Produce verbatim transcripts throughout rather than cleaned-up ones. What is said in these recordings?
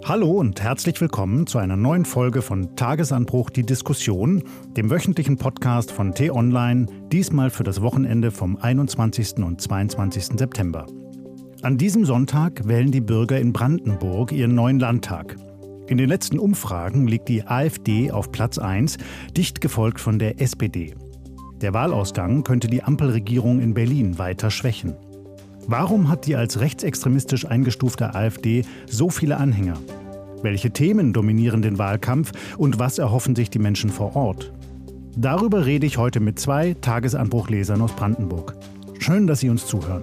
Hallo und herzlich willkommen zu einer neuen Folge von Tagesanbruch die Diskussion, dem wöchentlichen Podcast von T-Online, diesmal für das Wochenende vom einundzwanzigsten und zweiundzwanzigsten September. An diesem Sonntag wählen die Bürger in Brandenburg ihren neuen Landtag. In den letzten Umfragen liegt die AfD auf Platz eins, dicht gefolgt von der S P D. Der Wahlausgang könnte die Ampelregierung in Berlin weiter schwächen. Warum hat die als rechtsextremistisch eingestufte AfD so viele Anhänger? Welche Themen dominieren den Wahlkampf und was erhoffen sich die Menschen vor Ort? Darüber rede ich heute mit zwei Tagesanbruchlesern aus Brandenburg. Schön, dass Sie uns zuhören.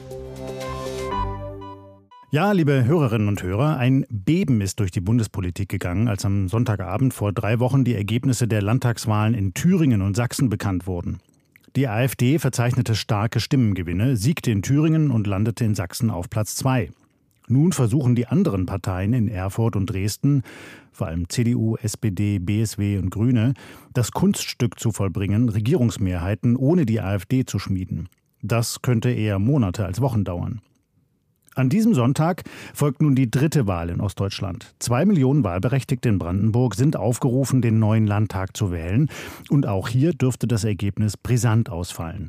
Ja, liebe Hörerinnen und Hörer, ein Beben ist durch die Bundespolitik gegangen, als am Sonntagabend vor drei Wochen die Ergebnisse der Landtagswahlen in Thüringen und Sachsen bekannt wurden. Die AfD verzeichnete starke Stimmengewinne, siegte in Thüringen und landete in Sachsen auf Platz zwei. Nun versuchen die anderen Parteien in Erfurt und Dresden, vor allem C D U, S P D, B S W und Grüne, das Kunststück zu vollbringen, Regierungsmehrheiten ohne die AfD zu schmieden. Das könnte eher Monate als Wochen dauern. An diesem Sonntag folgt nun die dritte Wahl in Ostdeutschland. Zwei Millionen Wahlberechtigte in Brandenburg sind aufgerufen, den neuen Landtag zu wählen. Und auch hier dürfte das Ergebnis brisant ausfallen.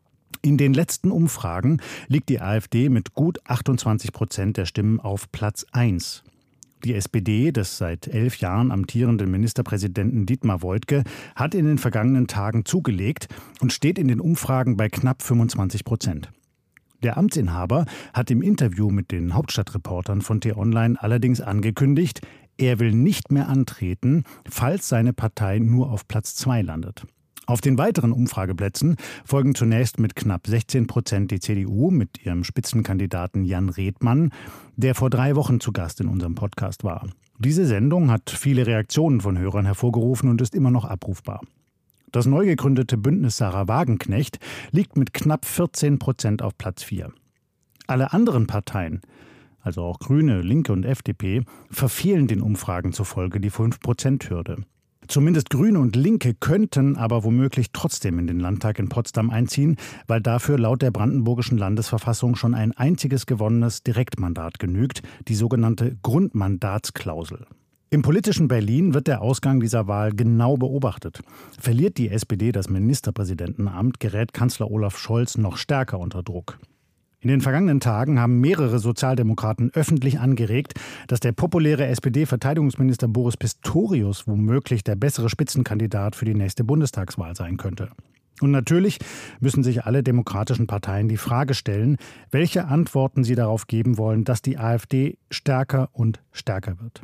In den letzten Umfragen liegt die AfD mit gut achtundzwanzig Prozent der Stimmen auf Platz eins. Die S P D des seit elf Jahren amtierenden Ministerpräsidenten Dietmar Woidke hat in den vergangenen Tagen zugelegt und steht in den Umfragen bei knapp fünfundzwanzig Prozent. Der Amtsinhaber hat im Interview mit den Hauptstadtreportern von T-Online allerdings angekündigt, er will nicht mehr antreten, falls seine Partei nur auf Platz zwei landet. Auf den weiteren Umfrageplätzen folgen zunächst mit knapp sechzehn Prozent die C D U mit ihrem Spitzenkandidaten Jan Redmann, der vor drei Wochen zu Gast in unserem Podcast war. Diese Sendung hat viele Reaktionen von Hörern hervorgerufen und ist immer noch abrufbar. Das neu gegründete Bündnis Sarah Wagenknecht liegt mit knapp vierzehn Prozent auf Platz vier. Alle anderen Parteien, also auch Grüne, Linke und F D P, verfehlen den Umfragen zufolge die fünf Prozent Hürde. Zumindest Grüne und Linke könnten aber womöglich trotzdem in den Landtag in Potsdam einziehen, weil dafür laut der brandenburgischen Landesverfassung schon ein einziges gewonnenes Direktmandat genügt, die sogenannte Grundmandatsklausel. Im politischen Berlin wird der Ausgang dieser Wahl genau beobachtet. Verliert die S P D das Ministerpräsidentenamt, gerät Kanzler Olaf Scholz noch stärker unter Druck. In den vergangenen Tagen haben mehrere Sozialdemokraten öffentlich angeregt, dass der populäre S P D-Verteidigungsminister Boris Pistorius womöglich der bessere Spitzenkandidat für die nächste Bundestagswahl sein könnte. Und natürlich müssen sich alle demokratischen Parteien die Frage stellen, welche Antworten sie darauf geben wollen, dass die AfD stärker und stärker wird.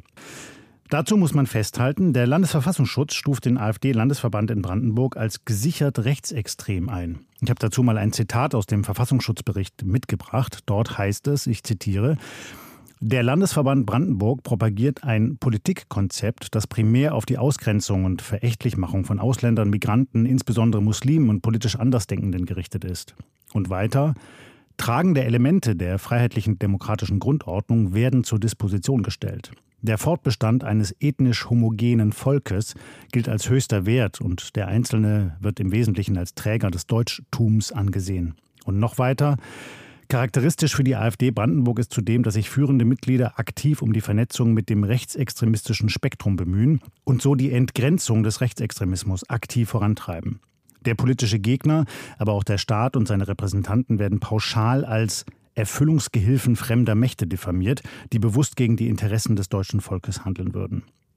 Dazu muss man festhalten, der Landesverfassungsschutz stuft den AfD-Landesverband in Brandenburg als gesichert rechtsextrem ein. Ich habe dazu mal ein Zitat aus dem Verfassungsschutzbericht mitgebracht. Dort heißt es, ich zitiere, der Landesverband Brandenburg propagiert ein Politikkonzept, das primär auf die Ausgrenzung und Verächtlichmachung von Ausländern, Migranten, insbesondere Muslimen und politisch Andersdenkenden gerichtet ist. Und weiter, tragende Elemente der freiheitlichen demokratischen Grundordnung werden zur Disposition gestellt. Der Fortbestand eines ethnisch homogenen Volkes gilt als höchster Wert und der Einzelne wird im Wesentlichen als Träger des Deutschtums angesehen. Und noch weiter, charakteristisch für die AfD Brandenburg ist zudem, dass sich führende Mitglieder aktiv um die Vernetzung mit dem rechtsextremistischen Spektrum bemühen und so die Entgrenzung des Rechtsextremismus aktiv vorantreiben. Der politische Gegner, aber auch der Staat und seine Repräsentanten werden pauschal als Erfüllungsgehilfen fremder Mächte diffamiert, die bewusst gegen die Interessen des deutschen Volkes handeln würden.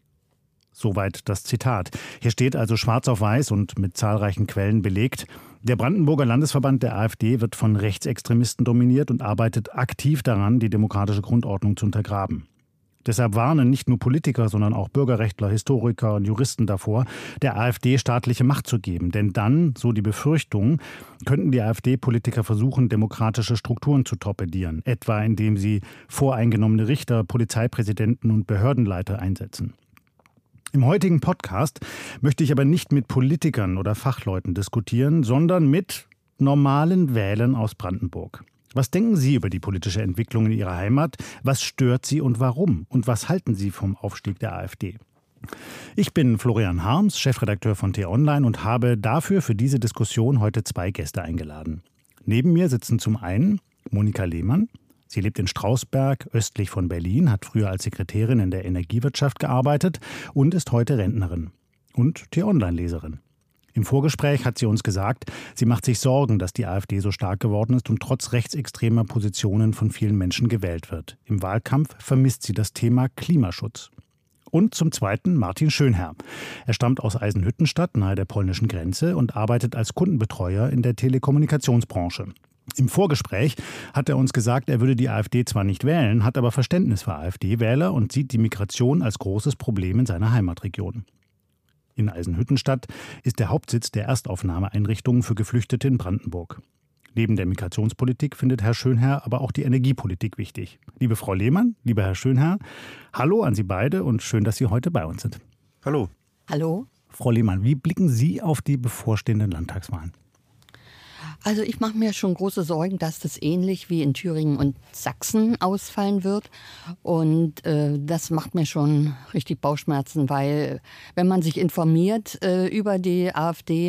Soweit das Zitat. Hier steht also schwarz auf weiß und mit zahlreichen Quellen belegt, der Brandenburger Landesverband der AfD wird von Rechtsextremisten dominiert und arbeitet aktiv daran, die demokratische Grundordnung zu untergraben. Deshalb warnen nicht nur Politiker, sondern auch Bürgerrechtler, Historiker und Juristen davor, der AfD staatliche Macht zu geben. Denn dann, so die Befürchtung, könnten die AfD-Politiker versuchen, demokratische Strukturen zu torpedieren, etwa indem sie voreingenommene Richter, Polizeipräsidenten und Behördenleiter einsetzen. Im heutigen Podcast möchte ich aber nicht mit Politikern oder Fachleuten diskutieren, sondern mit normalen Wählern aus Brandenburg. Was denken Sie über die politische Entwicklung in Ihrer Heimat? Was stört Sie und warum? Und was halten Sie vom Aufstieg der AfD? Ich bin Florian Harms, Chefredakteur von T-Online und habe dafür für diese Diskussion heute zwei Gäste eingeladen. Neben mir sitzen zum einen Monika Lehmann. Sie lebt in Strausberg, östlich von Berlin, hat früher als Sekretärin in der Energiewirtschaft gearbeitet und ist heute Rentnerin und T-Online-Leserin. Im Vorgespräch hat sie uns gesagt, sie macht sich Sorgen, dass die AfD so stark geworden ist und trotz rechtsextremer Positionen von vielen Menschen gewählt wird. Im Wahlkampf vermisst sie das Thema Klimaschutz. Und zum Zweiten Martin Schönherr. Er stammt aus Eisenhüttenstadt nahe der polnischen Grenze und arbeitet als Kundenbetreuer in der Telekommunikationsbranche. Im Vorgespräch hat er uns gesagt, er würde die AfD zwar nicht wählen, hat aber Verständnis für AfD-Wähler und sieht die Migration als großes Problem in seiner Heimatregion. In Eisenhüttenstadt ist der Hauptsitz der Erstaufnahmeeinrichtungen für Geflüchtete in Brandenburg. Neben der Migrationspolitik findet Herr Schönherr aber auch die Energiepolitik wichtig. Liebe Frau Lehmann, lieber Herr Schönherr, hallo an Sie beide und schön, dass Sie heute bei uns sind. Hallo. Hallo. Frau Lehmann, wie blicken Sie auf die bevorstehenden Landtagswahlen? Also ich mache mir schon große Sorgen, dass das ähnlich wie in Thüringen und Sachsen ausfallen wird. Und äh, das macht mir schon richtig Bauchschmerzen, weil wenn man sich informiert äh, über die AfD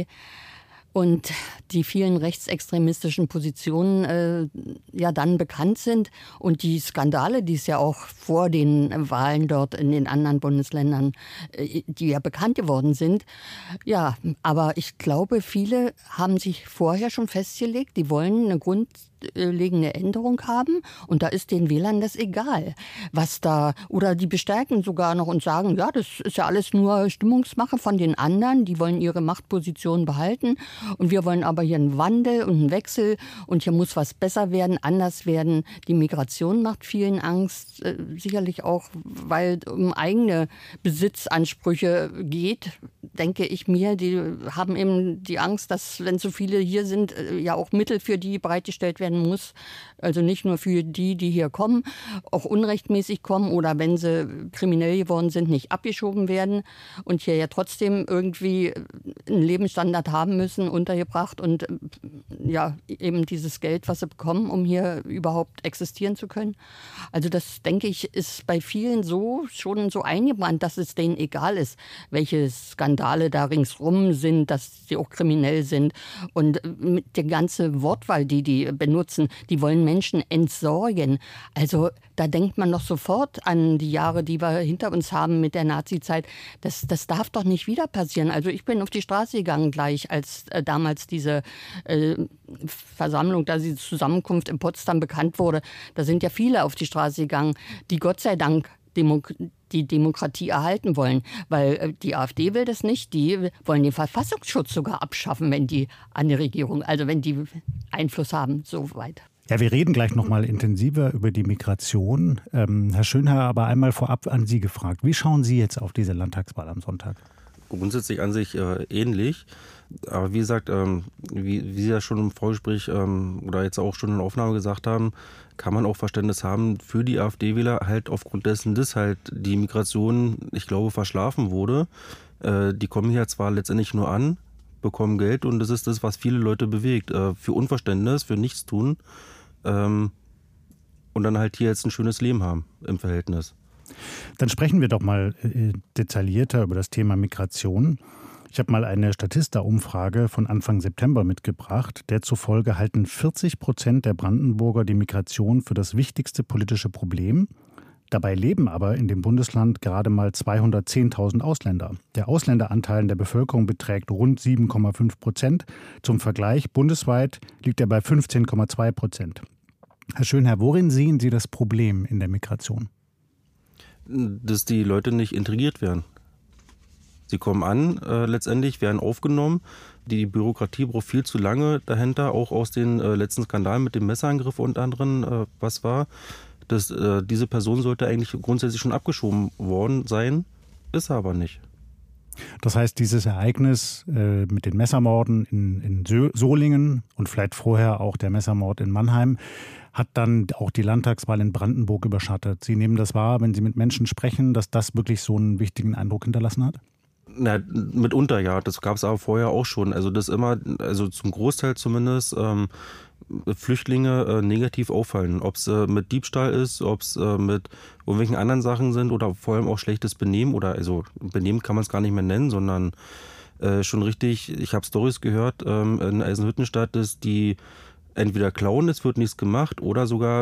und die vielen rechtsextremistischen Positionen äh, ja dann bekannt sind und die Skandale, die es ja auch vor den Wahlen dort in den anderen Bundesländern, äh, die ja bekannt geworden sind. Ja, aber ich glaube, viele haben sich vorher schon festgelegt, die wollen eine grundlegende Änderung haben und da ist den Wählern das egal, was da, oder die bestärken sogar noch und sagen, ja, das ist ja alles nur Stimmungsmache von den anderen, die wollen ihre Machtposition behalten und wir wollen aber hier einen Wandel und einen Wechsel und hier muss was besser werden, anders werden. Die Migration macht vielen Angst, äh, sicherlich auch, weil es um eigene Besitzansprüche geht, denke ich mir. Die haben eben die Angst, dass, wenn so viele hier sind, äh, ja auch Mittel für die bereitgestellt werden muss. Also nicht nur für die, die hier kommen, auch unrechtmäßig kommen oder wenn sie kriminell geworden sind, nicht abgeschoben werden und hier ja trotzdem irgendwie einen Lebensstandard haben müssen, untergebracht und ja eben dieses Geld, was sie bekommen, um hier überhaupt existieren zu können. Also das, denke ich, ist bei vielen so schon so eingebrannt, dass es denen egal ist, welche Skandale da ringsrum sind, dass sie auch kriminell sind. Und mit der ganzen Wortwahl, die die benutzen, die wollen Menschen entsorgen. Also da denkt man doch sofort an die Jahre, die wir hinter uns haben mit der Nazi-Zeit. Das, das darf doch nicht wieder passieren. Also ich bin auf die Straße gegangen gleich, als äh, damals diese äh, Versammlung, da diese Zusammenkunft in Potsdam bekannt wurde. Da sind ja viele auf die Straße gegangen, die Gott sei Dank Demok- die Demokratie erhalten wollen. Weil äh, die AfD will das nicht. Die wollen den Verfassungsschutz sogar abschaffen, wenn die an die Regierung, also wenn die Einfluss haben, so weit. Ja, wir reden gleich noch mal intensiver über die Migration. Ähm, Herr Schönherr, aber einmal vorab an Sie gefragt. Wie schauen Sie jetzt auf diese Landtagswahl am Sonntag? Grundsätzlich an sich äh, ähnlich. Aber wie gesagt, ähm, wie, wie Sie ja schon im Vorgespräch ähm, oder jetzt auch schon in der Aufnahme gesagt haben, kann man auch Verständnis haben für die AfD-Wähler, halt aufgrund dessen, dass halt die Migration, ich glaube, verschlafen wurde. Äh, die kommen hier zwar letztendlich nur an, bekommen Geld und das ist das, was viele Leute bewegt. Äh, für Unverständnis, für Nichtstun. Ähm, und dann halt hier jetzt ein schönes Leben haben im Verhältnis. Dann sprechen wir doch mal äh, detaillierter über das Thema Migration. Ich habe mal eine Statista-Umfrage von Anfang September mitgebracht. Der zufolge halten vierzig Prozent der Brandenburger die Migration für das wichtigste politische Problem. Dabei leben aber in dem Bundesland gerade mal zweihundertzehntausend Ausländer. Der Ausländeranteil in der Bevölkerung beträgt rund sieben Komma fünf Prozent. Zum Vergleich, bundesweit liegt er bei fünfzehn Komma zwei Prozent. Herr Schönherr, worin sehen Sie das Problem in der Migration? Dass die Leute nicht integriert werden. Sie kommen an, äh, letztendlich werden aufgenommen. Die Bürokratie braucht viel zu lange dahinter, auch aus den äh, letzten Skandalen mit dem Messerangriff und anderen, äh, was war. Das, äh, diese Person sollte eigentlich grundsätzlich schon abgeschoben worden sein, ist aber nicht. Das heißt, dieses Ereignis äh, mit den Messermorden in, in Sö- Solingen und vielleicht vorher auch der Messermord in Mannheim hat dann auch die Landtagswahl in Brandenburg überschattet. Sie nehmen das wahr, wenn Sie mit Menschen sprechen, dass das wirklich so einen wichtigen Eindruck hinterlassen hat? Na, mitunter ja, das gab es aber vorher auch schon. Also das immer, also zum Großteil zumindest, ähm, Flüchtlinge äh, negativ auffallen. Ob es äh, mit Diebstahl ist, ob es äh, mit irgendwelchen anderen Sachen sind oder vor allem auch schlechtes Benehmen oder also Benehmen kann man es gar nicht mehr nennen, sondern äh, schon richtig, ich habe Storys gehört ähm, in Eisenhüttenstadt, dass die entweder klauen, es wird nichts gemacht oder sogar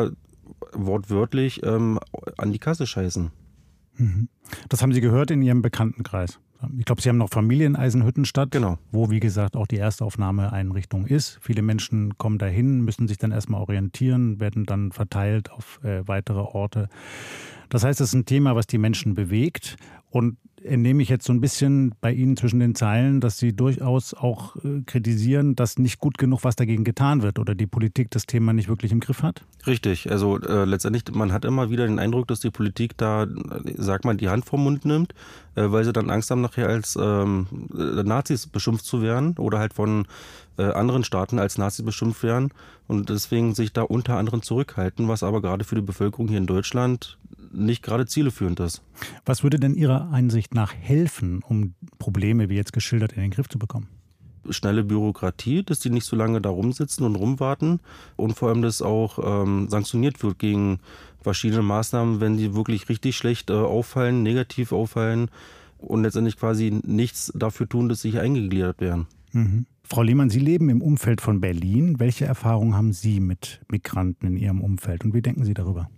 wortwörtlich ähm, an die Kasse scheißen. Mhm. Das haben Sie gehört in Ihrem Bekanntenkreis? Ich glaube, Sie haben noch Familie in Eisenhüttenstadt, genau. Wo, wie gesagt, auch die Erstaufnahmeeinrichtung ist. Viele Menschen kommen dahin, müssen sich dann erstmal orientieren, werden dann verteilt auf äh, weitere Orte. Das heißt, es ist ein Thema, was die Menschen bewegt. Und entnehme ich jetzt so ein bisschen bei Ihnen zwischen den Zeilen, dass Sie durchaus auch äh, kritisieren, dass nicht gut genug was dagegen getan wird oder die Politik das Thema nicht wirklich im Griff hat? Richtig, also äh, letztendlich, man hat immer wieder den Eindruck, dass die Politik da, sag mal, die Hand vom Mund nimmt, äh, weil sie dann Angst haben, nachher als ähm, Nazis beschimpft zu werden oder halt von äh, anderen Staaten als Nazis beschimpft werden und deswegen sich da unter anderem zurückhalten, was aber gerade für die Bevölkerung hier in Deutschland nicht gerade zielführend ist. Was würde denn Ihrer Einsicht nach helfen, um Probleme, wie jetzt geschildert, in den Griff zu bekommen? Schnelle Bürokratie, dass die nicht so lange da rumsitzen und rumwarten und vor allem, dass auch ähm, sanktioniert wird gegen verschiedene Maßnahmen, wenn die wirklich richtig schlecht äh, auffallen, negativ auffallen und letztendlich quasi nichts dafür tun, dass sie hier eingegliedert werden. Mhm. Frau Lehmann, Sie leben im Umfeld von Berlin. Welche Erfahrungen haben Sie mit Migranten in Ihrem Umfeld und wie denken Sie darüber?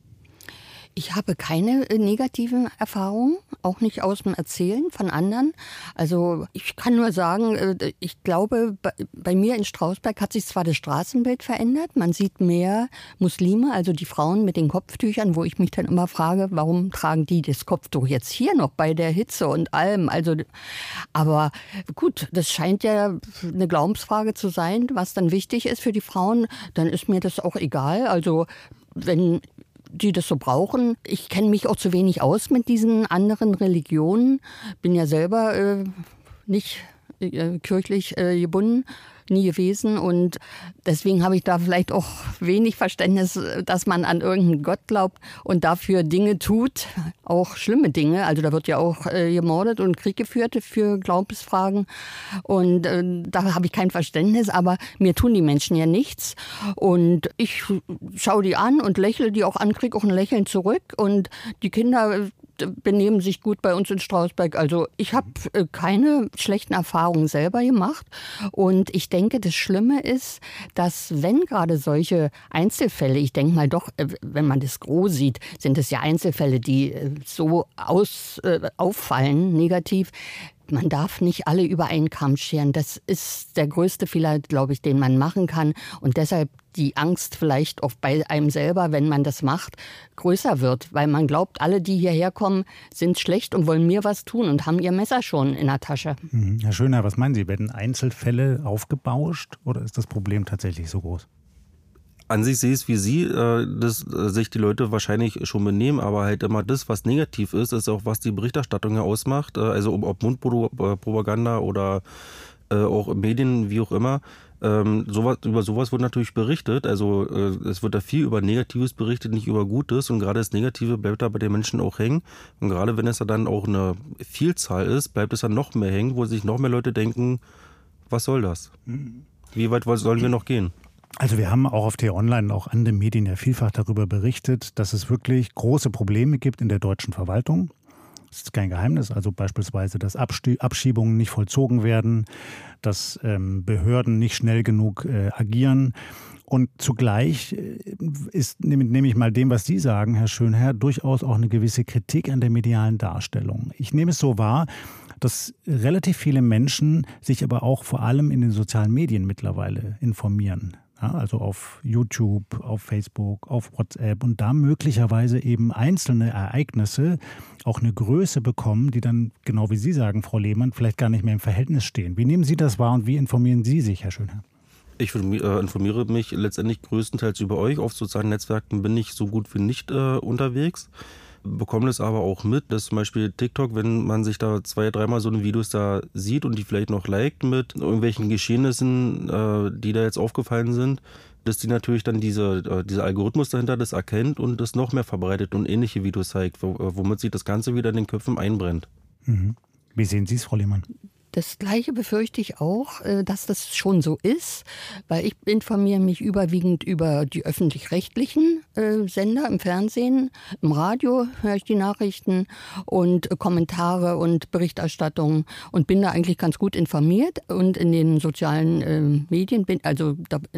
Ich habe keine negativen Erfahrungen, auch nicht aus dem Erzählen von anderen. Also ich kann nur sagen, ich glaube, bei mir in Strausberg hat sich zwar das Straßenbild verändert. Man sieht mehr Muslime, also die Frauen mit den Kopftüchern, wo ich mich dann immer frage, warum tragen die das Kopftuch jetzt hier noch bei der Hitze und allem. Also, aber gut, das scheint ja eine Glaubensfrage zu sein, was dann wichtig ist für die Frauen. Dann ist mir das auch egal. Also wenn die das so brauchen. Ich kenne mich auch zu wenig aus mit diesen anderen Religionen. Bin ja selber äh, nicht äh, kirchlich äh, gebunden, nie gewesen. Und deswegen habe ich da vielleicht auch wenig Verständnis, dass man an irgendeinen Gott glaubt und dafür Dinge tut, auch schlimme Dinge. Also da wird ja auch äh, gemordet und Krieg geführt für Glaubensfragen. Und äh, da habe ich kein Verständnis, aber mir tun die Menschen ja nichts. Und ich schaue die an und lächle die auch an, kriege auch ein Lächeln zurück. Und die Kinder benehmen sich gut bei uns in Strausberg. Also ich habe äh, keine schlechten Erfahrungen selber gemacht. Und ich denke, das Schlimme ist, dass wenn gerade solche Einzelfälle, ich denke mal doch, äh, wenn man das groß sieht, sind es ja Einzelfälle, die äh, so aus, äh, auffallen, negativ. Man darf nicht alle über einen Kamm scheren. Das ist der größte Fehler, glaube ich, den man machen kann. Und deshalb die Angst vielleicht auch bei einem selber, wenn man das macht, größer wird. Weil man glaubt, alle, die hierher kommen, sind schlecht und wollen mir was tun und haben ihr Messer schon in der Tasche. Herr Schönherr, was meinen Sie? Werden Einzelfälle aufgebauscht oder ist das Problem tatsächlich so groß? An sich sehe ich es wie Sie, dass sich die Leute wahrscheinlich schon benehmen, aber halt immer das, was negativ ist, ist auch, was die Berichterstattung ja ausmacht. Also ob Mundpropaganda oder auch Medien, wie auch immer. Sowas, über sowas wird natürlich berichtet. Also es wird da viel über Negatives berichtet, nicht über Gutes. Und gerade das Negative bleibt da bei den Menschen auch hängen. Und gerade wenn es dann auch eine Vielzahl ist, bleibt es dann noch mehr hängen, wo sich noch mehr Leute denken, was soll das? Wie weit sollen wir noch gehen? Also wir haben auch auf T-Online und auch andere Medien ja vielfach darüber berichtet, dass es wirklich große Probleme gibt in der deutschen Verwaltung. Das ist kein Geheimnis. Also beispielsweise, dass Abschiebungen nicht vollzogen werden, dass ähm, Behörden nicht schnell genug äh, agieren. Und zugleich ist, nehme ich mal dem, was Sie sagen, Herr Schönherr, durchaus auch eine gewisse Kritik an der medialen Darstellung. Ich nehme es so wahr, dass relativ viele Menschen sich aber auch vor allem in den sozialen Medien mittlerweile informieren. Ja, also auf YouTube, auf Facebook, auf WhatsApp und da möglicherweise eben einzelne Ereignisse auch eine Größe bekommen, die dann, genau wie Sie sagen, Frau Lehmann, vielleicht gar nicht mehr im Verhältnis stehen. Wie nehmen Sie das wahr und wie informieren Sie sich, Herr Schönherr? Ich informiere mich letztendlich größtenteils über euch. Auf sozialen Netzwerken bin ich so gut wie nicht äh, unterwegs. Bekomme das aber auch mit, dass zum Beispiel TikTok, wenn man sich da zwei, dreimal so eine Videos da sieht und die vielleicht noch liked mit irgendwelchen Geschehnissen, äh, die da jetzt aufgefallen sind, dass die natürlich dann diese, äh, dieser Algorithmus dahinter das erkennt und das noch mehr verbreitet und ähnliche Videos zeigt, womit sich das Ganze wieder in den Köpfen einbrennt. Mhm. Wie sehen Sie es, Frau Lehmann? Das Gleiche befürchte ich auch, dass das schon so ist, weil ich informiere mich überwiegend über die öffentlich-rechtlichen Sender im Fernsehen, im Radio höre ich die Nachrichten und Kommentare und Berichterstattungen und bin da eigentlich ganz gut informiert und in den sozialen Medien, bin, also in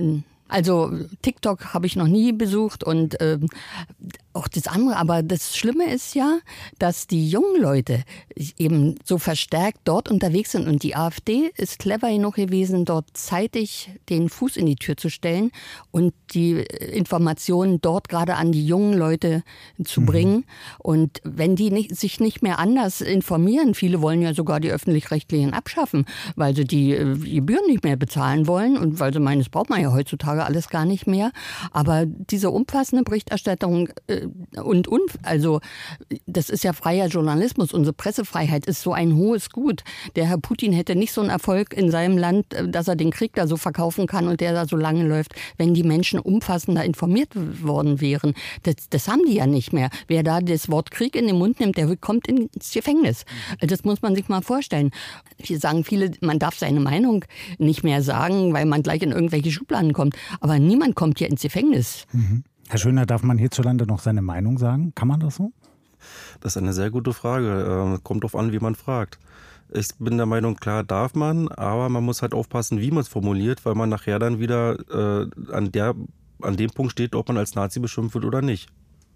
Also TikTok habe ich noch nie besucht und ähm, auch das andere. Aber das Schlimme ist ja, dass die jungen Leute eben so verstärkt dort unterwegs sind. Und die AfD ist clever genug gewesen, dort zeitig den Fuß in die Tür zu stellen und die Informationen dort gerade an die jungen Leute zu mhm. bringen. Und wenn die nicht, sich nicht mehr anders informieren, viele wollen ja sogar die Öffentlich-Rechtlichen abschaffen, weil sie die Gebühren nicht mehr bezahlen wollen und weil sie meinen, das braucht man ja heutzutage alles gar nicht mehr. Aber diese umfassende Berichterstattung äh, und, und also das ist ja freier Journalismus. Unsere Pressefreiheit ist so ein hohes Gut. Der Herr Putin hätte nicht so einen Erfolg in seinem Land, dass er den Krieg da so verkaufen kann und der da so lange läuft, wenn die Menschen umfassender informiert worden wären. Das, das haben die ja nicht mehr. Wer da das Wort Krieg in den Mund nimmt, der kommt ins Gefängnis. Das muss man sich mal vorstellen. Hier sagen viele, man darf seine Meinung nicht mehr sagen, weil man gleich in irgendwelche Schubladen kommt. Aber niemand kommt hier ins Gefängnis. Mhm. Herr Schöner, darf man hierzulande noch seine Meinung sagen? Kann man das so? Das ist eine sehr gute Frage. Kommt drauf an, wie man fragt. Ich bin der Meinung, klar darf man, aber man muss halt aufpassen, wie man es formuliert, weil man nachher dann wieder äh, an, der, an dem Punkt steht, ob man als Nazi beschimpft wird oder nicht.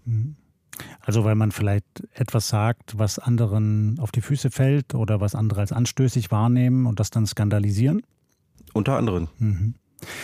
Also weil man vielleicht etwas sagt, was anderen auf die Füße fällt oder was andere als anstößig wahrnehmen und das dann skandalisieren? Unter anderem. Mhm.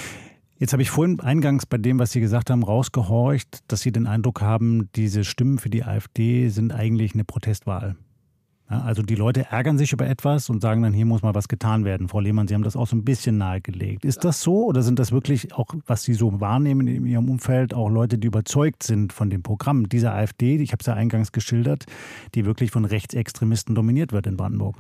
Jetzt habe ich vorhin eingangs bei dem, was Sie gesagt haben, rausgehorcht, dass Sie den Eindruck haben, diese Stimmen für die AfD sind eigentlich eine Protestwahl. Ja, also die Leute ärgern sich über etwas und sagen dann, hier muss mal was getan werden. Frau Lehmann, Sie haben das auch so ein bisschen nahegelegt. Ist das so oder sind das wirklich auch, was Sie so wahrnehmen in Ihrem Umfeld, auch Leute, die überzeugt sind von dem Programm dieser AfD, ich habe es ja eingangs geschildert, die wirklich von Rechtsextremisten dominiert wird in Brandenburg?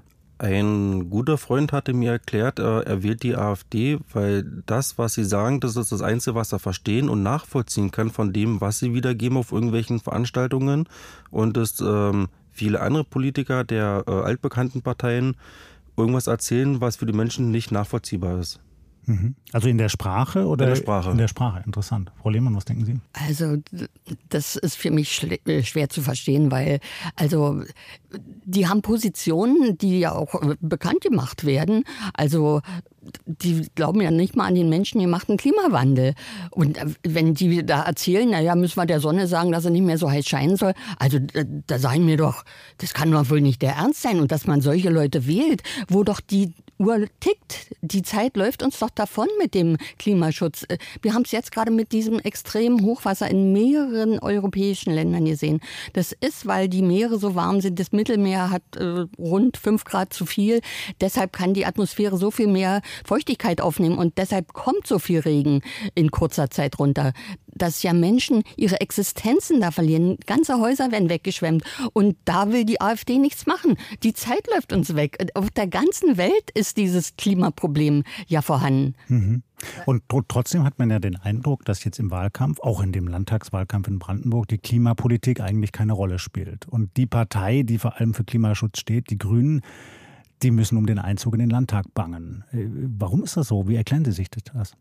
Ein guter Freund hatte mir erklärt, er wählt die AfD, weil das, was sie sagen, das ist das Einzige, was er verstehen und nachvollziehen kann von dem, was sie wiedergeben auf irgendwelchen Veranstaltungen. Und dass ähm, viele andere Politiker der äh, altbekannten Parteien irgendwas erzählen, was für die Menschen nicht nachvollziehbar ist. Also in der Sprache oder? In der Sprache. In der Sprache, interessant. Frau Lehmann, was denken Sie? Also das ist für mich schwer zu verstehen, weil also die haben Positionen, die ja auch bekannt gemacht werden. Also die glauben ja nicht mal an den menschengemachten Klimawandel. Und wenn die da erzählen, naja, müssen wir der Sonne sagen, dass er nicht mehr so heiß scheinen soll. Also da sagen wir doch, das kann doch wohl nicht der Ernst sein. Und dass man solche Leute wählt, wo doch die Uhr tickt. Die Zeit läuft uns doch davon mit dem Klimaschutz. Wir haben es jetzt gerade mit diesem extremen Hochwasser in mehreren europäischen Ländern gesehen. Das ist, weil die Meere so warm sind. Das Mittelmeer hat äh, rund fünf Grad zu viel. Deshalb kann die Atmosphäre so viel mehr Feuchtigkeit aufnehmen und deshalb kommt so viel Regen in kurzer Zeit runter. Dass ja Menschen ihre Existenzen da verlieren. Ganze Häuser werden weggeschwemmt. Und da will die AfD nichts machen. Die Zeit läuft uns weg. Auf der ganzen Welt ist dieses Klimaproblem ja vorhanden. Mhm. Und trotzdem hat man ja den Eindruck, dass jetzt im Wahlkampf, auch in dem Landtagswahlkampf in Brandenburg, die Klimapolitik eigentlich keine Rolle spielt. Und die Partei, die vor allem für Klimaschutz steht, die Grünen, die müssen um den Einzug in den Landtag bangen. Warum ist das so? Wie erklären Sie sich das?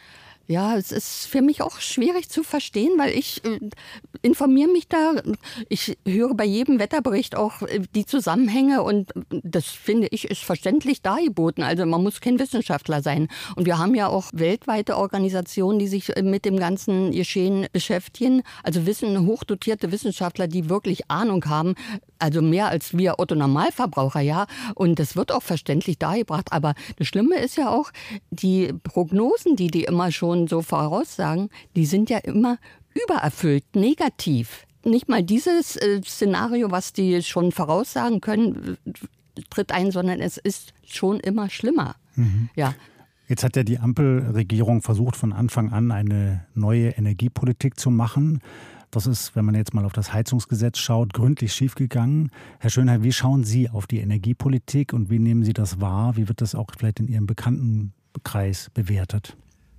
Ja, es ist für mich auch schwierig zu verstehen, weil ich äh, informiere mich da. Ich höre bei jedem Wetterbericht auch äh, die Zusammenhänge und das, finde ich, ist verständlich dargeboten. Also man muss kein Wissenschaftler sein. Und wir haben ja auch weltweite Organisationen, die sich äh, mit dem ganzen Geschehen beschäftigen. Also wissen, hochdotierte Wissenschaftler, die wirklich Ahnung haben. Also mehr als wir Otto-Normalverbraucher, ja. Und das wird auch verständlich dargebracht. Aber das Schlimme ist ja auch, die Prognosen, die die immer schon so voraussagen, die sind ja immer übererfüllt, negativ. Nicht mal dieses äh, Szenario, was die schon voraussagen können, tritt ein, sondern es ist schon immer schlimmer. Mhm. Ja. Jetzt hat ja die Ampelregierung versucht, von Anfang an eine neue Energiepolitik zu machen. Das ist, wenn man jetzt mal auf das Heizungsgesetz schaut, gründlich schiefgegangen. Herr Schönherr, wie schauen Sie auf die Energiepolitik und wie nehmen Sie das wahr? Wie wird das auch vielleicht in Ihrem Bekanntenkreis bewertet?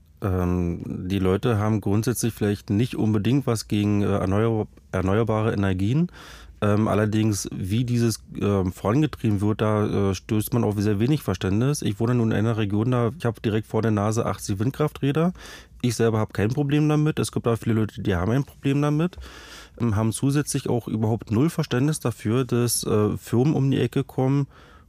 Die Leute haben grundsätzlich vielleicht nicht unbedingt was gegen erneuerbare Energien. Allerdings, wie dieses vorangetrieben wird, da stößt man auf sehr wenig Verständnis. Ich wohne nun in einer Region, da ich habe direkt vor der Nase achtzig Windkrafträder. Ich selber habe kein Problem damit. Es gibt auch viele Leute, die haben ein Problem damit. Haben zusätzlich auch überhaupt null Verständnis dafür, dass Firmen um die Ecke kommen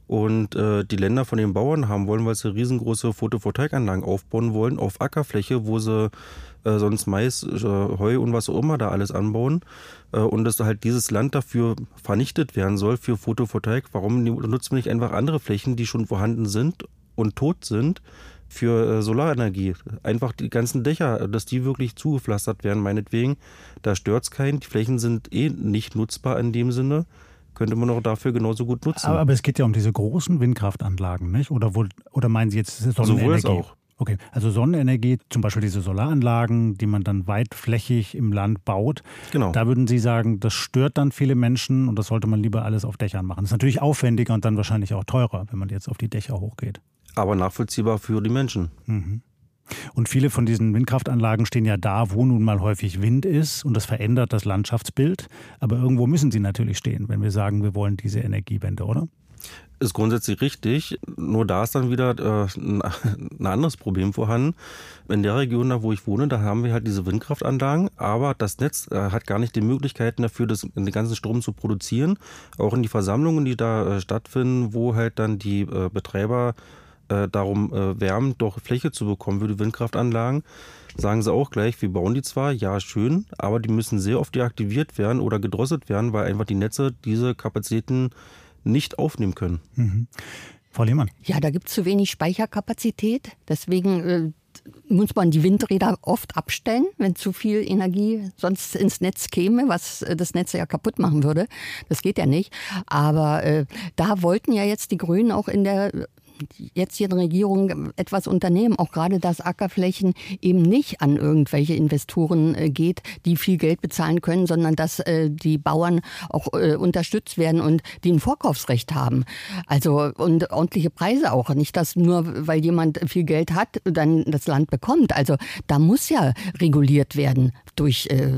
und äh, die Länder von den Bauern haben wollen, weil sie riesengroße Photovoltaikanlagen aufbauen wollen auf Ackerfläche, wo sie äh, sonst Mais, äh, Heu und was auch immer da alles anbauen äh, und dass halt dieses Land dafür vernichtet werden soll für Photovoltaik. Warum nutzen wir nicht einfach andere Flächen, die schon vorhanden sind und tot sind, für äh, Solarenergie? Einfach die ganzen Dächer, dass die wirklich zugepflastert werden, meinetwegen. Da stört es keinen. Die Flächen sind eh nicht nutzbar in dem Sinne. Könnte man auch dafür genauso gut nutzen. Aber, aber es geht ja um diese großen Windkraftanlagen, nicht? Oder, wo, oder meinen Sie jetzt Sonnenenergie? Sowohl als auch. Okay, also Sonnenenergie, zum Beispiel diese Solaranlagen, die man dann weitflächig im Land baut. Genau. Da würden Sie sagen, das stört dann viele Menschen und das sollte man lieber alles auf Dächern machen. Das ist natürlich aufwendiger und dann wahrscheinlich auch teurer, wenn man jetzt auf die Dächer hochgeht. Aber nachvollziehbar für die Menschen. Mhm. Und viele von diesen Windkraftanlagen stehen ja da, wo nun mal häufig Wind ist und das verändert das Landschaftsbild. Aber irgendwo müssen sie natürlich stehen, wenn wir sagen, wir wollen diese Energiewende, oder? Ist grundsätzlich richtig, nur da ist dann wieder äh, ein, ein anderes Problem vorhanden. In der Region, da wo ich wohne, da haben wir halt diese Windkraftanlagen, aber das Netz äh, hat gar nicht die Möglichkeiten dafür, das, den ganzen Strom zu produzieren. Auch in die Versammlungen, die da äh, stattfinden, wo halt dann die äh, Betreiber äh, darum äh, wärmen, doch Fläche zu bekommen für die Windkraftanlagen, sagen sie auch gleich, wir bauen die zwar, ja schön, aber die müssen sehr oft deaktiviert werden oder gedrosselt werden, weil einfach die Netze diese Kapazitäten nicht aufnehmen können. Mhm. Frau Lehmann. Ja, da gibt es zu wenig Speicherkapazität. Deswegen äh, muss man die Windräder oft abstellen, wenn zu viel Energie sonst ins Netz käme, was das Netz ja kaputt machen würde. Das geht ja nicht. Aber äh, da wollten ja jetzt die Grünen auch in der jetzigen Regierung etwas unternehmen, auch gerade, dass Ackerflächen eben nicht an irgendwelche Investoren äh, geht, die viel Geld bezahlen können, sondern dass äh, die Bauern auch äh, unterstützt werden und die ein Vorkaufsrecht haben. Also und ordentliche Preise auch. Nicht, dass nur, weil jemand viel Geld hat, dann das Land bekommt. Also da muss ja reguliert werden durch äh,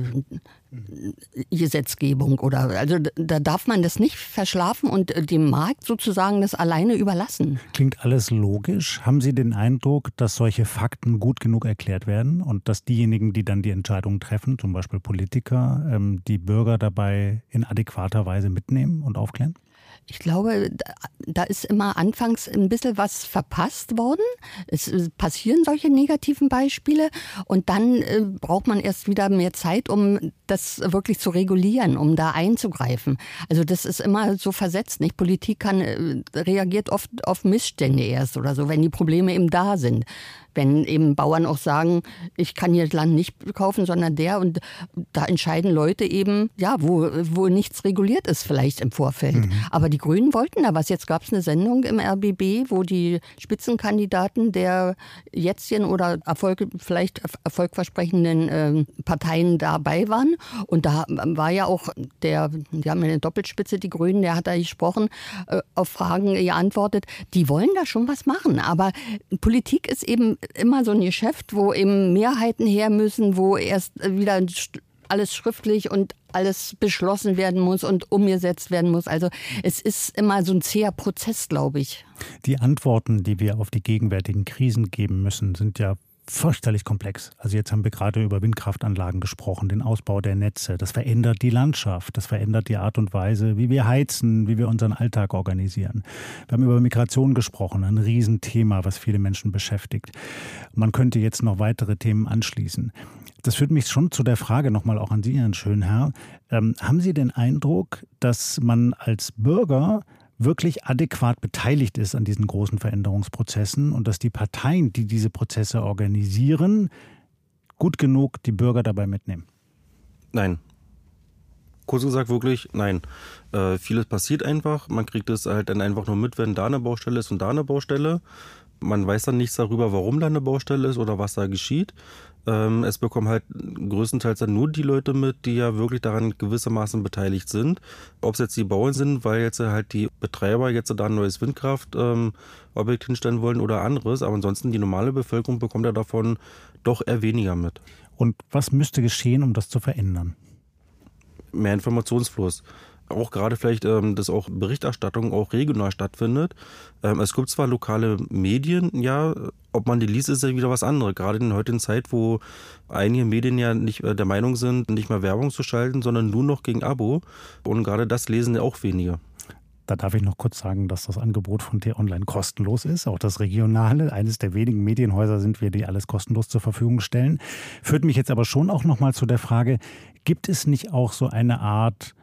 Gesetzgebung oder also da darf man das nicht verschlafen und dem Markt sozusagen das alleine überlassen. Klingt alles logisch. Haben Sie den Eindruck, dass solche Fakten gut genug erklärt werden und dass diejenigen, die dann die Entscheidungen treffen, zum Beispiel Politiker, die Bürger dabei in adäquater Weise mitnehmen und aufklären? Ich glaube, da ist immer anfangs ein bisschen was verpasst worden. Es passieren solche negativen Beispiele und dann äh, braucht man erst wieder mehr Zeit, um das wirklich zu regulieren, um da einzugreifen. Also das ist immer so versetzt, nicht? Politik kann, äh, reagiert oft auf Missstände erst oder so, wenn die Probleme eben da sind. Wenn eben Bauern auch sagen, ich kann hier das Land nicht kaufen, sondern der. Und da entscheiden Leute eben, ja, wo, wo nichts reguliert ist vielleicht im Vorfeld. Mhm. Aber die Grünen wollten da was. Jetzt gab es eine Sendung im R B B, wo die Spitzenkandidaten der jetzigen oder Erfolg, vielleicht erfolgversprechenden äh, Parteien dabei waren. Und da war ja auch der, die haben ja eine Doppelspitze, die Grünen, der hat da gesprochen, äh, auf Fragen geantwortet. Die wollen da schon was machen. Aber Politik ist eben immer so ein Geschäft, wo eben Mehrheiten her müssen, wo erst wieder alles schriftlich und alles beschlossen werden muss und umgesetzt werden muss. Also es ist immer so ein zäher Prozess, glaube ich. Die Antworten, die wir auf die gegenwärtigen Krisen geben müssen, sind ja fürchterlich komplex. Also jetzt haben wir gerade über Windkraftanlagen gesprochen, den Ausbau der Netze. Das verändert die Landschaft, das verändert die Art und Weise, wie wir heizen, wie wir unseren Alltag organisieren. Wir haben über Migration gesprochen, ein Riesenthema, was viele Menschen beschäftigt. Man könnte jetzt noch weitere Themen anschließen. Das führt mich schon zu der Frage nochmal auch an Sie, Herrn Schönherr. Ähm, haben Sie den Eindruck, dass man als Bürger wirklich adäquat beteiligt ist an diesen großen Veränderungsprozessen und dass die Parteien, die diese Prozesse organisieren, gut genug die Bürger dabei mitnehmen? Nein. Kurz gesagt wirklich, nein. Äh, vieles passiert einfach. Man kriegt es halt dann einfach nur mit, wenn da eine Baustelle ist und da eine Baustelle. Man weiß dann nichts darüber, warum da eine Baustelle ist oder was da geschieht. Ähm, es bekommen halt größtenteils dann nur die Leute mit, die ja wirklich daran gewissermaßen beteiligt sind. Ob es jetzt die Bauern sind, weil jetzt halt die Betreiber jetzt da ein neues Windkraftobjekt ähm, hinstellen wollen oder anderes. Aber ansonsten die normale Bevölkerung bekommt ja davon doch eher weniger mit. Und was müsste geschehen, um das zu verändern? Mehr Informationsfluss. Auch gerade vielleicht, ähm, dass auch Berichterstattung auch regional stattfindet. Ähm, es gibt zwar lokale Medien, ja, ob man die liest, ist ja wieder was anderes. Gerade in der heutigen Zeit, wo einige Medien ja nicht äh, der Meinung sind, nicht mehr Werbung zu schalten, sondern nur noch gegen Abo. Und gerade das lesen ja auch weniger. Da darf ich noch kurz sagen, dass das Angebot von T-Online kostenlos ist. Auch das Regionale, eines der wenigen Medienhäuser sind wir, die alles kostenlos zur Verfügung stellen. Führt mich jetzt aber schon auch noch mal zu der Frage, gibt es nicht auch so eine Art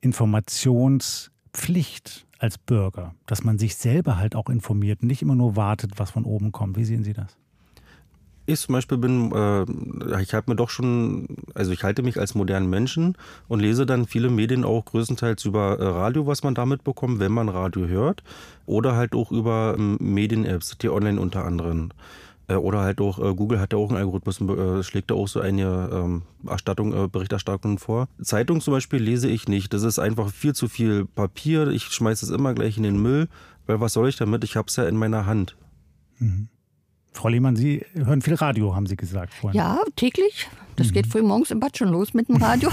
Informationspflicht als Bürger, dass man sich selber halt auch informiert, nicht immer nur wartet, was von oben kommt? Wie sehen Sie das? Ich zum Beispiel bin, äh, ich habe mir doch schon, also ich halte mich als modernen Menschen und lese dann viele Medien auch größtenteils über äh, Radio, was man da mitbekommt, wenn man Radio hört, oder halt auch über ähm, Medien-Apps, die online unter anderem. Äh, oder halt auch, äh, Google hat ja auch einen Algorithmus, äh, schlägt da auch so eine ähm, Erstattung, äh, Berichterstattung vor. Zeitung zum Beispiel lese ich nicht, das ist einfach viel zu viel Papier, ich schmeiße es immer gleich in den Müll, weil was soll ich damit, ich habe es ja in meiner Hand. Mhm. Frau Lehmann, Sie hören viel Radio, haben Sie gesagt vorhin. Ja, täglich. Das mhm. geht früh morgens im Bad schon los mit dem Radio.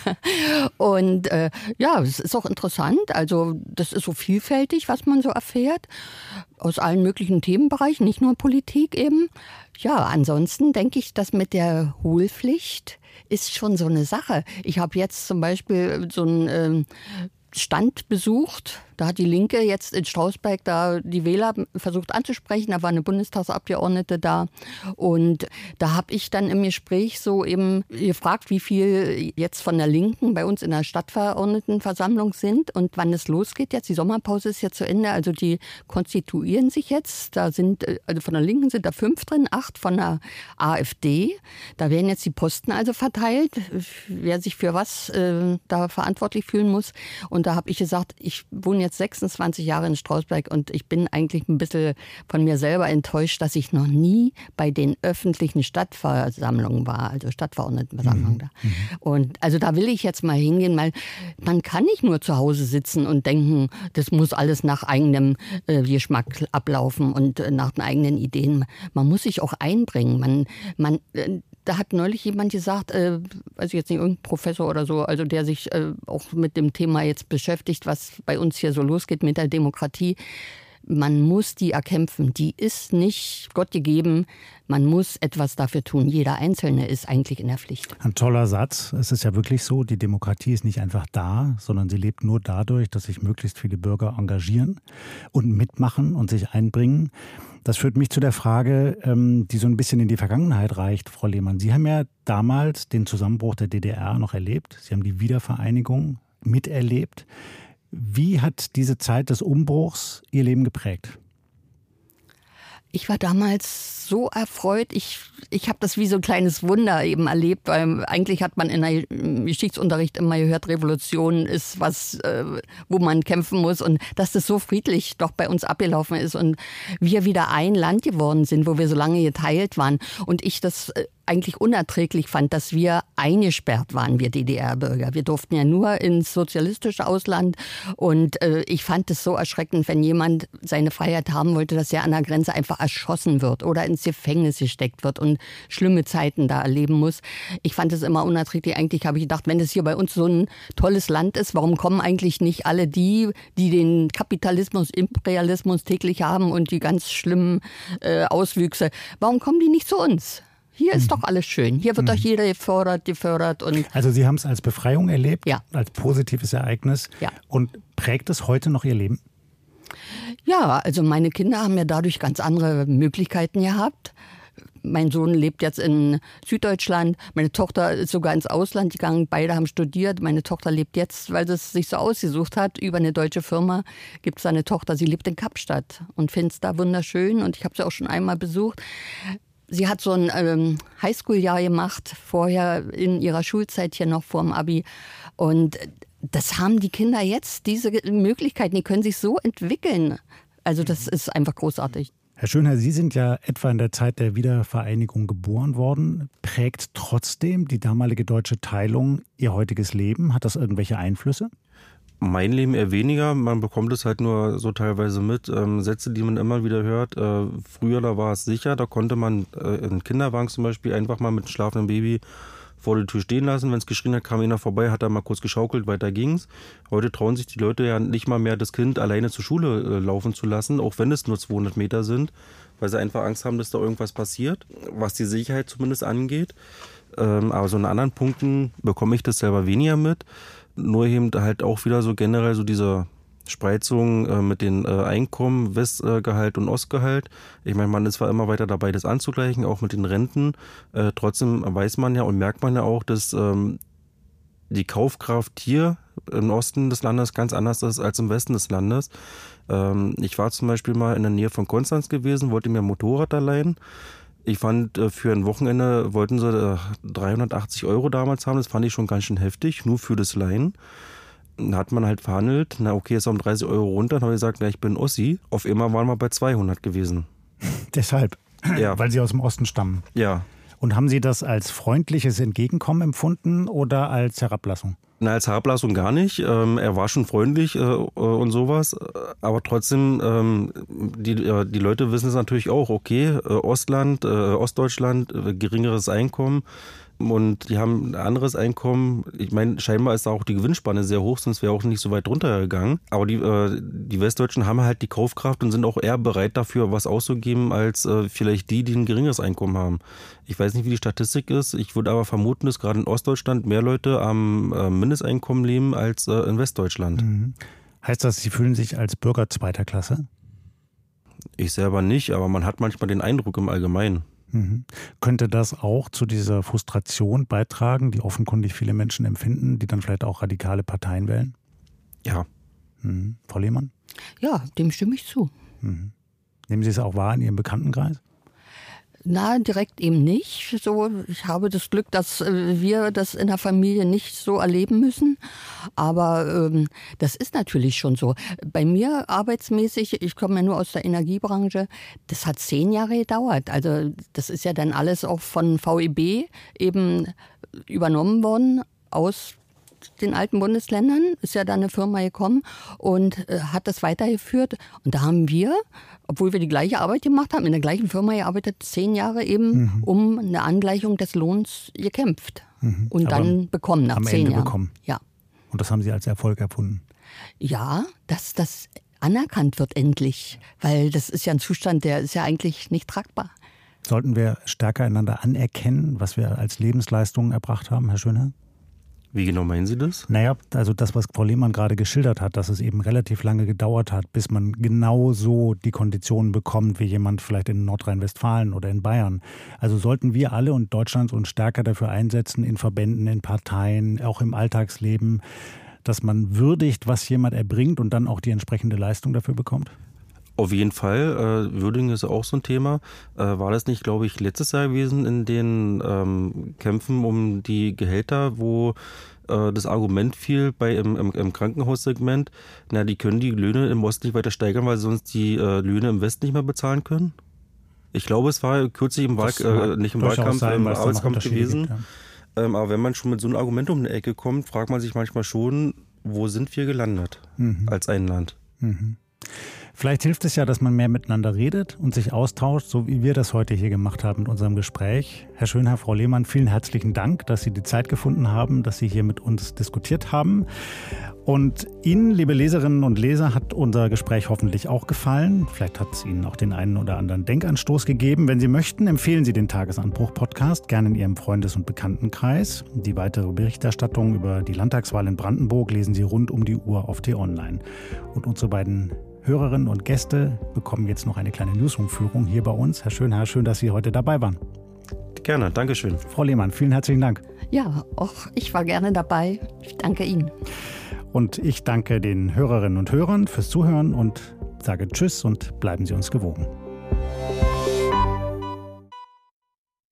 Und äh, ja, es ist auch interessant. Also das ist so vielfältig, was man so erfährt. Aus allen möglichen Themenbereichen, nicht nur Politik eben. Ja, ansonsten denke ich, dass mit der Hohlpflicht ist schon so eine Sache. Ich habe jetzt zum Beispiel so ein ähm, Stand besucht. Da hat die Linke jetzt in Strausberg da die Wähler versucht anzusprechen. Da war eine Bundestagsabgeordnete da. Und da habe ich dann im Gespräch so eben gefragt, wie viel jetzt von der Linken bei uns in der Stadtverordnetenversammlung sind und wann es losgeht jetzt. Die Sommerpause ist jetzt zu Ende. Also die konstituieren sich jetzt. Da sind, also von der Linken sind da fünf drin, acht von der AfD. Da werden jetzt die Posten also verteilt, wer sich für was äh, da verantwortlich fühlen muss. Und da habe ich gesagt, ich wohne jetzt sechsundzwanzig Jahre in Strausberg und ich bin eigentlich ein bisschen von mir selber enttäuscht, dass ich noch nie bei den öffentlichen Stadtversammlungen war, also Stadtverordnetenversammlungen da. Mhm. Und also da will ich jetzt mal hingehen, weil man kann nicht nur zu Hause sitzen und denken, das muss alles nach eigenem äh, Geschmack ablaufen und äh, nach den eigenen Ideen. Man muss sich auch einbringen. Man, man, äh, da hat neulich jemand gesagt, äh, also jetzt nicht irgendein Professor oder so, also der sich äh, auch mit dem Thema jetzt beschäftigt, was bei uns hier so losgeht mit der Demokratie. Man muss die erkämpfen. Die ist nicht Gott gegeben. Man muss etwas dafür tun. Jeder Einzelne ist eigentlich in der Pflicht. Ein toller Satz. Es ist ja wirklich so, die Demokratie ist nicht einfach da, sondern sie lebt nur dadurch, dass sich möglichst viele Bürger engagieren und mitmachen und sich einbringen. Das führt mich zu der Frage, die so ein bisschen in die Vergangenheit reicht, Frau Lehmann. Sie haben ja damals den Zusammenbruch der D D R noch erlebt. Sie haben die Wiedervereinigung miterlebt. Wie hat diese Zeit des Umbruchs Ihr Leben geprägt? Ich war damals so erfreut. Ich, ich habe das wie so ein kleines Wunder eben erlebt, weil eigentlich hat man in der, im Geschichtsunterricht immer gehört, Revolution ist was, äh, wo man kämpfen muss und dass das so friedlich doch bei uns abgelaufen ist und wir wieder ein Land geworden sind, wo wir so lange geteilt waren und ich das äh, eigentlich unerträglich fand, dass wir eingesperrt waren, wir D D R-Bürger. Wir durften ja nur ins sozialistische Ausland und äh, ich fand es so erschreckend, wenn jemand seine Freiheit haben wollte, dass er an der Grenze einfach erschossen wird oder ins Gefängnis gesteckt wird und schlimme Zeiten da erleben muss. Ich fand es immer unerträglich. Eigentlich habe ich gedacht, wenn es hier bei uns so ein tolles Land ist, warum kommen eigentlich nicht alle die, die den Kapitalismus, Imperialismus täglich haben und die ganz schlimmen äh, Auswüchse, warum kommen die nicht zu uns? Hier ist mhm. doch alles schön. Hier wird mhm. doch jeder gefördert, gefördert. Und also Sie haben es als Befreiung erlebt, ja. als positives Ereignis. Ja. Und prägt es heute noch Ihr Leben? Ja, also meine Kinder haben ja dadurch ganz andere Möglichkeiten gehabt. Mein Sohn lebt jetzt in Süddeutschland. Meine Tochter ist sogar ins Ausland gegangen. Beide haben studiert. Meine Tochter lebt jetzt, weil sie es sich so ausgesucht hat, über eine deutsche Firma gibt es eine Tochter. Sie lebt in Kapstadt und findet es da wunderschön. Und ich habe sie auch schon einmal besucht. Sie hat so ein ähm, Highschool-Jahr gemacht, vorher in ihrer Schulzeit hier noch vor dem Abi. Und das haben die Kinder jetzt, diese Möglichkeiten, die können sich so entwickeln. Also das ist einfach großartig. Herr Schönherr, Sie sind ja etwa in der Zeit der Wiedervereinigung geboren worden. Prägt trotzdem die damalige deutsche Teilung Ihr heutiges Leben? Hat das irgendwelche Einflüsse? Mein Leben eher weniger, man bekommt es halt nur so teilweise mit. Ähm, Sätze, die man immer wieder hört. Äh, früher, da war es sicher, da konnte man äh, in Kinderwagen zum Beispiel einfach mal mit einem schlafenden Baby vor der Tür stehen lassen. Wenn es geschrien hat, kam einer vorbei, hat da mal kurz geschaukelt, weiter ging's. Heute trauen sich die Leute ja nicht mal mehr, das Kind alleine zur Schule äh, laufen zu lassen, auch wenn es nur zweihundert Meter sind, weil sie einfach Angst haben, dass da irgendwas passiert, was die Sicherheit zumindest angeht. Ähm, aber so in anderen Punkten bekomme ich das selber weniger mit. Nur eben halt auch wieder so generell so dieser Spreizung äh, mit den äh, Einkommen, Westgehalt und Ostgehalt. Ich meine, man ist zwar immer weiter dabei, das anzugleichen, auch mit den Renten. Äh, trotzdem weiß man ja und merkt man ja auch, dass ähm, die Kaufkraft hier im Osten des Landes ganz anders ist als im Westen des Landes. Ähm, ich war zum Beispiel mal in der Nähe von Konstanz gewesen, wollte mir ein Motorrad leihen. Ich fand, für ein Wochenende wollten sie dreihundertachtzig Euro damals haben. Das fand ich schon ganz schön heftig, nur für das Leihen. Da hat man halt verhandelt. Na okay, ist um dreißig Euro runter. Dann habe ich gesagt, na, ich bin Ossi. Auf einmal waren wir bei zweihundert gewesen. Deshalb, ja. Weil Sie aus dem Osten stammen. Ja. Und haben Sie das als freundliches Entgegenkommen empfunden oder als Herablassung? Na, als Herablassung gar nicht. Ähm, er war schon freundlich äh, und sowas. Aber trotzdem, ähm, die, äh, die Leute wissen es natürlich auch. Okay, äh, Ostland, äh, Ostdeutschland, äh, geringeres Einkommen. Und die haben ein anderes Einkommen. Ich meine, scheinbar ist da auch die Gewinnspanne sehr hoch, sonst wäre auch nicht so weit runtergegangen. Aber die, äh, die Westdeutschen haben halt die Kaufkraft und sind auch eher bereit dafür, was auszugeben, als äh, vielleicht die, die ein geringeres Einkommen haben. Ich weiß nicht, wie die Statistik ist. Ich würde aber vermuten, dass gerade in Ostdeutschland mehr Leute am äh, Mindesteinkommen leben als äh, in Westdeutschland. Mhm. Heißt das, Sie fühlen sich als Bürger zweiter Klasse? Ich selber nicht, aber man hat manchmal den Eindruck im Allgemeinen. Mhm. Könnte das auch zu dieser Frustration beitragen, die offenkundig viele Menschen empfinden, die dann vielleicht auch radikale Parteien wählen? Ja. Mhm. Frau Lehmann? Ja, dem stimme ich zu. Mhm. Nehmen Sie es auch wahr in Ihrem Bekanntenkreis? Na, direkt eben nicht. So, ich habe das Glück, dass äh, wir das in der Familie nicht so erleben müssen. Aber ähm, das ist natürlich schon so. Bei mir arbeitsmäßig, ich komme ja nur aus der Energiebranche, das hat zehn Jahre gedauert. Also das ist ja dann alles auch von V E B eben übernommen worden aus den alten Bundesländern, ist ja dann eine Firma gekommen und äh, hat das weitergeführt. Und da haben wir, obwohl wir die gleiche Arbeit gemacht haben, in der gleichen Firma gearbeitet, zehn Jahre eben mhm. um eine Angleichung des Lohns gekämpft. Mhm. Und Aber dann bekommen nach am zehn Ende Jahren. Bekommen. Ja. Und das haben Sie als Erfolg erfunden? Ja, dass das anerkannt wird endlich. Weil das ist ja ein Zustand, der ist ja eigentlich nicht tragbar. Sollten wir stärker einander anerkennen, was wir als Lebensleistungen erbracht haben, Herr Schönherr? Wie genau meinen Sie das? Naja, also das, was Frau Lehmann gerade geschildert hat, dass es eben relativ lange gedauert hat, bis man genau so die Konditionen bekommt, wie jemand vielleicht in Nordrhein-Westfalen oder in Bayern. Also sollten wir alle und Deutschland uns stärker dafür einsetzen, in Verbänden, in Parteien, auch im Alltagsleben, dass man würdigt, was jemand erbringt und dann auch die entsprechende Leistung dafür bekommt? Auf jeden Fall. Äh, Würdigen ist auch so ein Thema. Äh, war das nicht, glaube ich, letztes Jahr gewesen in den ähm, Kämpfen um die Gehälter, wo äh, das Argument fiel bei im, im, im Krankenhaussegment, na, die können die Löhne im Osten nicht weiter steigern, weil sie sonst die äh, Löhne im Westen nicht mehr bezahlen können? Ich glaube, es war kürzlich im Wahlkampf, äh, nicht im Wahlkampf, sein, im Arbeitskampf gewesen. Gibt, ja. ähm, aber wenn man schon mit so einem Argument um die Ecke kommt, fragt man sich manchmal schon, wo sind wir gelandet mhm. als ein Land? Mhm. Vielleicht hilft es ja, dass man mehr miteinander redet und sich austauscht, so wie wir das heute hier gemacht haben in unserem Gespräch. Herr Schönherr, Frau Lehmann, vielen herzlichen Dank, dass Sie die Zeit gefunden haben, dass Sie hier mit uns diskutiert haben. Und Ihnen, liebe Leserinnen und Leser, hat unser Gespräch hoffentlich auch gefallen. Vielleicht hat es Ihnen auch den einen oder anderen Denkanstoß gegeben. Wenn Sie möchten, empfehlen Sie den Tagesanbruch-Podcast gerne in Ihrem Freundes- und Bekanntenkreis. Die weitere Berichterstattung über die Landtagswahl in Brandenburg lesen Sie rund um die Uhr auf T-Online. Und unsere beiden Hörerinnen und Gäste bekommen jetzt noch eine kleine Newsroom-Führung hier bei uns. Herr Schönherr, schön, dass Sie heute dabei waren. Gerne, danke schön. Frau Lehmann, vielen herzlichen Dank. Ja, auch ich war gerne dabei. Ich danke Ihnen. Und ich danke den Hörerinnen und Hörern fürs Zuhören und sage Tschüss und bleiben Sie uns gewogen.